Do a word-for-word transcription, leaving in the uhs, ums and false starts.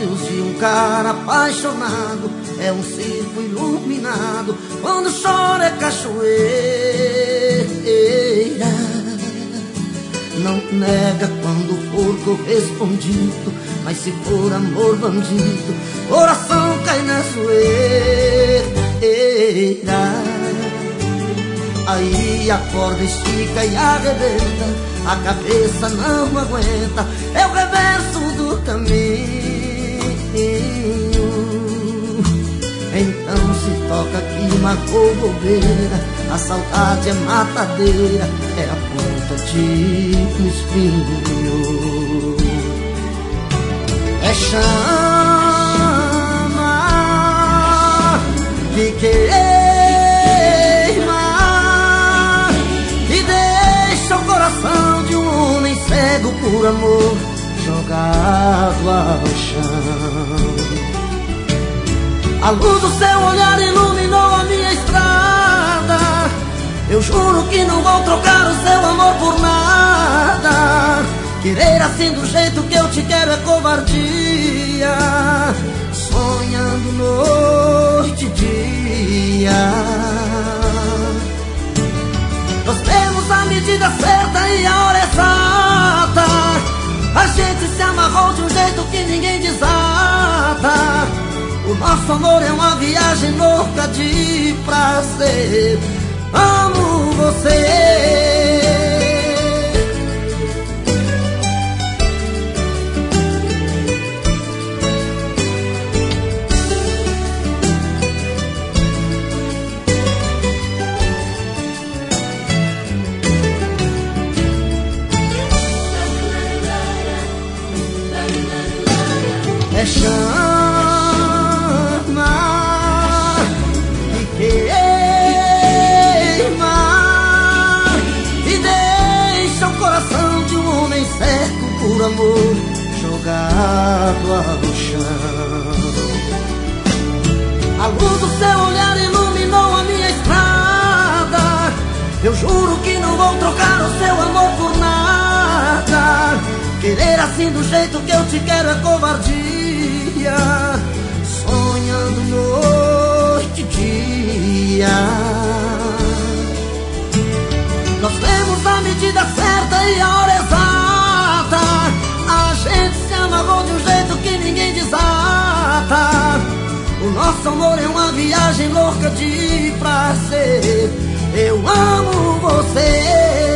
olhos de um cara apaixonado é um circo iluminado, quando chora é cachoeira. Não nega quando for correspondido, mas se for amor bandido, coração cai na zoeira. Aí a corda estica e arrebenta, a cabeça não aguenta, é o reverso do caminho. Então se toca que marcou bobeira, a saudade é matadeira, é a ponta de um espinho. É chama que queima e deixa o coração de um homem cego por amor jogado ao chão. A luz do seu olhar iluminou a minha estrada, eu juro que não vou trocar o seu amor por nada. Querer assim do jeito que eu te quero é covardia, sonhando noite e dia. Nós temos a medida certa e a hora exata, a gente se amarrou de um jeito que ninguém desata. O nosso amor é uma viagem louca de prazer. Amo você. É chama que queima e deixa o coração de um homem certo por amor jogado ao chão. A luz do seu olhar iluminou a minha estrada, eu juro que não vou trocar o seu amor por nada. Querer assim do jeito que eu te quero é covardia, sonhando noite e dia. Nós temos a medida certa e a hora exata, a gente se amarrou de um jeito que ninguém desata. O nosso amor é uma viagem louca de prazer. Eu amo você.